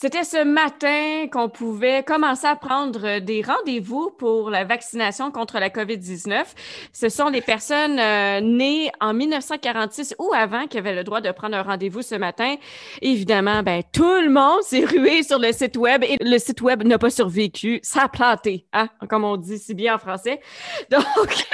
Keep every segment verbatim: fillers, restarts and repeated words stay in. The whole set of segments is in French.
C'était ce matin qu'on pouvait commencer à prendre des rendez-vous pour la vaccination contre la covid dix-neuf. Ce sont les personnes euh, nées en mille neuf cent quarante-six ou avant qui avaient le droit de prendre un rendez-vous ce matin. Évidemment, ben, tout le monde s'est rué sur le site web et le site web n'a pas survécu. Ça a planté, hein, comme on dit si bien en français. Donc,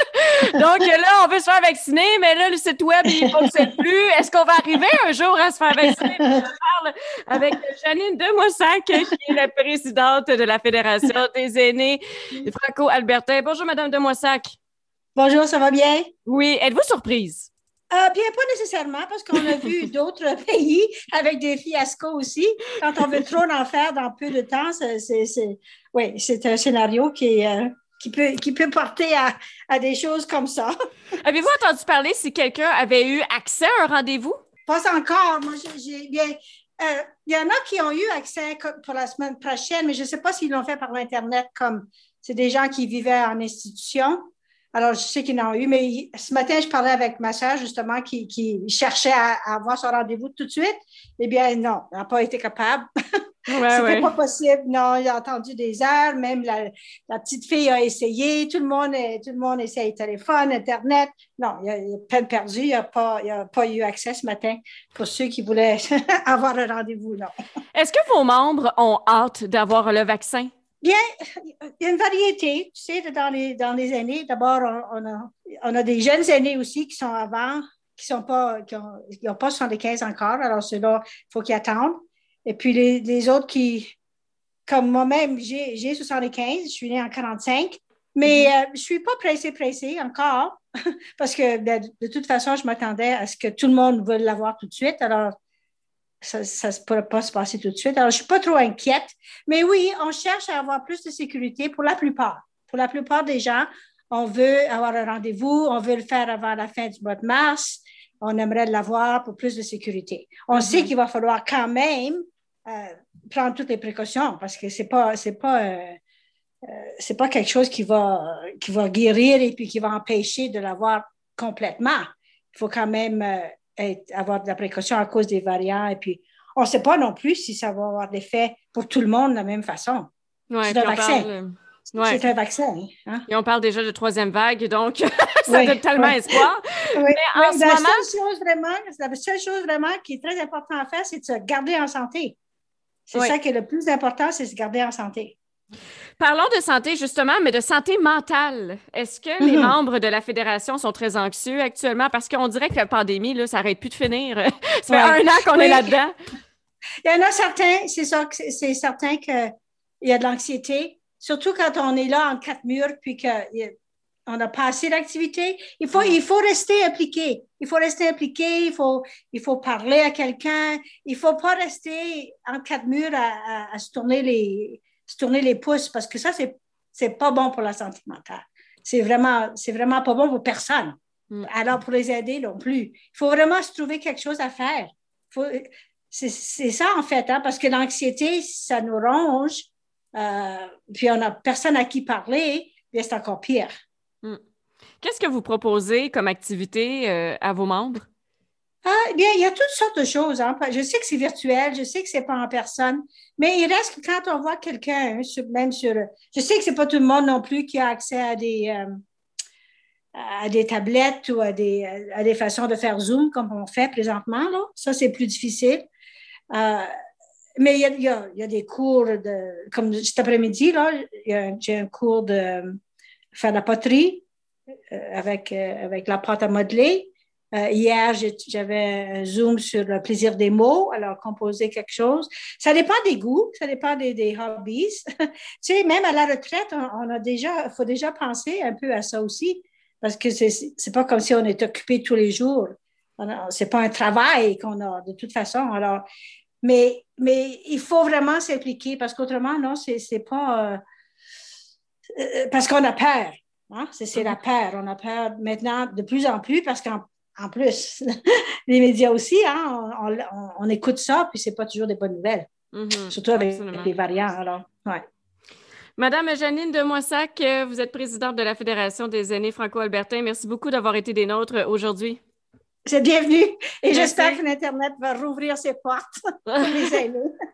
donc là, on veut se faire vacciner, mais là, le site web, il ne fonctionne plus. Est-ce qu'on va arriver un jour à se faire vacciner? Je parle avec Janine Demoissac, qui est la présidente de la Fédération des aînés franco-albertains. Bonjour, Madame Demoissac. Bonjour, ça va bien? Oui, êtes-vous surprise? Euh, bien, pas nécessairement, parce qu'on a vu d'autres pays avec des fiascos aussi. Quand on veut trop en faire dans peu de temps, c'est, c'est, c'est, oui, c'est un scénario qui, euh, qui, peut, qui peut porter à, à des choses comme ça. Avez-vous entendu parler si quelqu'un avait eu accès à un rendez-vous? Pas encore. Moi, j'ai, j'ai bien... Euh, il y en a qui ont eu accès pour la semaine prochaine, mais je ne sais pas s'ils l'ont fait par l'Internet, comme c'est des gens qui vivaient en institution. Alors, je sais qu'ils en ont eu, mais ce matin, je parlais avec ma soeur, justement, qui, qui cherchait à, à avoir son rendez-vous tout de suite. Eh bien, non, elle n'a pas été capable. Ouais, C'était ouais. pas possible. Non, il a attendu des heures. Même la, la petite fille a essayé. Tout le monde, tout le monde essaye téléphone, Internet. Non, il y a, il y a peine perdue. Il n'y a, a pas eu accès ce matin pour ceux qui voulaient avoir un rendez-vous. Non. Est-ce que vos membres ont hâte d'avoir le vaccin? Bien, il y a une variété, tu sais, dans les, dans les aînés. D'abord, on, on, a, on a des jeunes aînés aussi qui sont avant, qui sont pas, qui ont, qui ont pas soixante-quinze encore. Alors, ceux-là, il faut qu'ils attendent. Et puis, les, les autres qui, comme moi-même, j'ai, j'ai soixante-quinze, je suis née en quarante-cinq, mais mm-hmm. euh, je ne suis pas pressée, pressée encore, parce que de, de toute façon, je m'attendais à ce que tout le monde veuille l'avoir tout de suite. Alors, ça ne pourrait pas se passer tout de suite. Alors, je ne suis pas trop inquiète. Mais oui, on cherche à avoir plus de sécurité pour la plupart. Pour la plupart des gens, on veut avoir un rendez-vous, on veut le faire avant la fin du mois de mars. On aimerait l'avoir pour plus de sécurité. On mm-hmm. sait qu'il va falloir quand même euh, prendre toutes les précautions parce que ce n'est pas, c'est pas, euh, euh, c'est pas quelque chose qui va, qui va guérir et puis qui va empêcher de l'avoir complètement. Il faut quand même... Euh, avoir de la précaution à cause des variants. Et puis, on ne sait pas non plus si ça va avoir des effets pour tout le monde de la même façon. Ouais, c'est un vaccin. Parle... Ouais. C'est un vaccin. Hein? Et on parle déjà de troisième vague, donc ça oui, donne tellement oui. espoir. Oui, Mais oui, en ce la, moment... seule chose vraiment, la seule chose vraiment qui est très importante à faire, c'est de se garder en santé. C'est oui. ça qui est le plus important, c'est de se garder en santé. Parlons de santé, justement, mais de santé mentale. Est-ce que les mm-hmm. membres de la Fédération sont très anxieux actuellement? Parce qu'on dirait que la pandémie, là, ça n'arrête plus de finir. Ça fait ouais. un an qu'on oui. est là-dedans. Il y en a certains, c'est ça, c'est certain qu'il y a de l'anxiété, surtout quand on est là en quatre murs, puis qu'on n'a pas assez d'activité. Il faut, il faut rester impliqué. Il faut rester impliqué, il faut, il faut parler à quelqu'un. Il ne faut pas rester en quatre murs à, à, à se tourner les... se tourner les pouces, parce que ça, c'est, c'est pas bon pour la santé mentale. C'est vraiment, c'est vraiment pas bon pour personne. Mm. Alors, pour les aider non plus. Il faut vraiment se trouver quelque chose à faire. Faut, c'est, c'est ça, en fait, hein, parce que l'anxiété, ça nous ronge, euh, puis on n'a personne à qui parler, puis c'est encore pire. Mm. Qu'est-ce que vous proposez comme activité euh, à vos membres? Ah, bien, il y a toutes sortes de choses. Hein. Je sais que c'est virtuel, je sais que c'est pas en personne, mais il reste que quand on voit quelqu'un, hein, sur, même sur... Je sais que c'est pas tout le monde non plus qui a accès à des, euh, à des tablettes ou à des, à des façons de faire Zoom comme on fait présentement. Là. Ça, c'est plus difficile. Euh, mais il y a, il y a, il y a des cours de... Comme cet après-midi, là, il y a, j'ai un cours de faire de la poterie euh, avec, euh, avec la pâte à modeler. Euh, hier, j'avais un Zoom sur le plaisir des mots, alors composer quelque chose. Ça dépend des goûts, ça dépend des, des hobbies. Tu sais, même à la retraite, on, on a déjà, il faut déjà penser un peu à ça aussi, parce que c'est, c'est pas comme si on est occupé tous les jours. On a, c'est pas un travail qu'on a de toute façon. Alors, mais, mais il faut vraiment s'impliquer, parce qu'autrement, non, c'est, c'est pas... Euh, parce qu'on a peur. Hein? C'est, c'est la peur. On a peur maintenant de plus en plus, parce qu'en En plus, les médias aussi, hein, on, on, on écoute ça, puis c'est pas toujours des bonnes nouvelles. Mm-hmm, surtout avec absolument. Les variants. Alors, ouais. Madame Janine Demoissac, vous êtes présidente de la Fédération des aînés franco-albertains. Merci beaucoup d'avoir été des nôtres aujourd'hui. C'est bienvenu et Merci. J'espère que l'Internet va rouvrir ses portes pour les aînés.